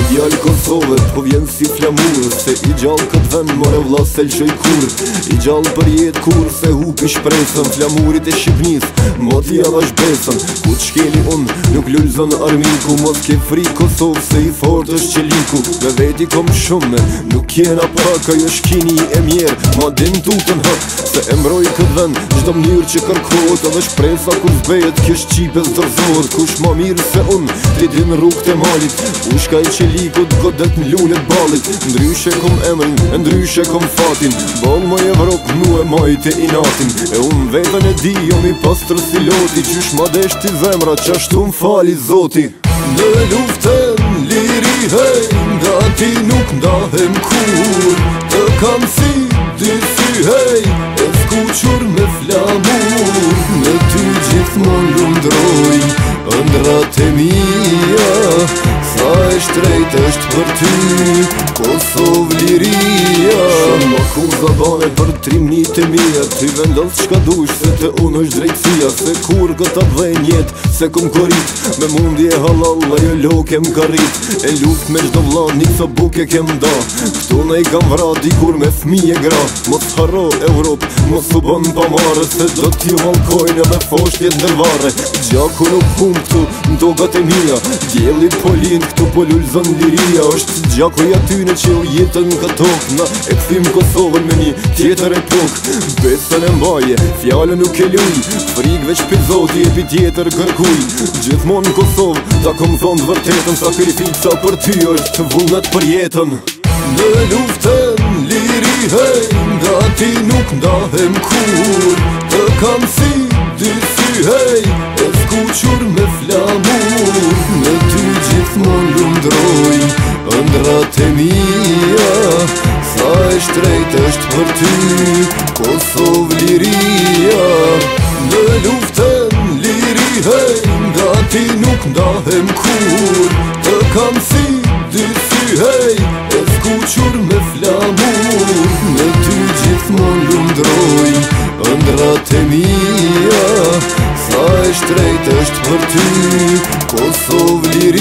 djallë Kosovë, po vjen si flamur. Se i gjallë këtë vend, more vlla se lëshoj kur. I gjallë për jetë kur, se hupi shpresën. Flamurit e Shqipnis, moti avash besën. Ku t'shkeli unë, nuk lullzën armiku. Mos ke fri Kosovë, se i fort është qeliku. Me veti kom shume, nuk jena pak. Ajo shkini e mjerë, ma din tutën hët. Se emroj këtë vend, gjdo mënyrë që kërkot. Edhe shpresa kur zbejet, kjo shqipe zdërzot. Kush ma mirë se unë, ti din rrug të malit. Ushka i qelikut, godet në lullet balit. Ndryshe kom emrin, ndryshe kom fatin. Bol moj Evrop, mu e majt e inatin. E unë vetën e di, jom i pastër si loti. Qysh ma deshti zemra, qashtu m'fali zoti. Në luftën liri hej, nga ti nuk ndahem kur. Të kam si disi hej, e skuqur me flamur. Në ty gjithmon lundroj, ëndrat e mija. Sa e shtrejt është për ty, Kosovë liria. Shumë akuza bane për trimnit e mija. Ty vendos qka dush, se të unë është drejtësia. Se kur këta dhen jetë, se kum korit. Me mundi e halal, ajo lo kem karit. E luft me gjdo vlan, një kësa buke kem da. Këtu ne i kam vra, dikur me fmi e gra. Mos haro Evrop, mos u bën pa mare. Se do t'ju malkojnë edhe foshtjet ndërvare. Gjaku nuk hum këtu, në dogat e mija. Djeli polin, këtu po lullzën liria. Është gjaku i atyne që u jetën ka tok. Na e këthim Kosovën me një tjetër epok. Besën e mbaje, fjallën nuk e luj. Frik veç pizoti e pi tjetër kërkuj. Gjithmon në Kosovë, ta kom thonë të vërtetën. Sakrifica për ty është vullnet për jetën. Në luftën liri hej, nga ti nuk ndahem kur. Të kam si disi hej, e skuqur me flamur. Në ty gjithmon lundroj, ëndrat e mija. Sa e shtrejt është për ty, Kosovë liria. Në luftën liri hej, nga ti nuk ndahem kur. Të kam si disi hej, e skuqur me flamur. Në ty gjithmon lundroj, ëndrat e mija. Sa e shtrejt është për ty, Kosovë liria.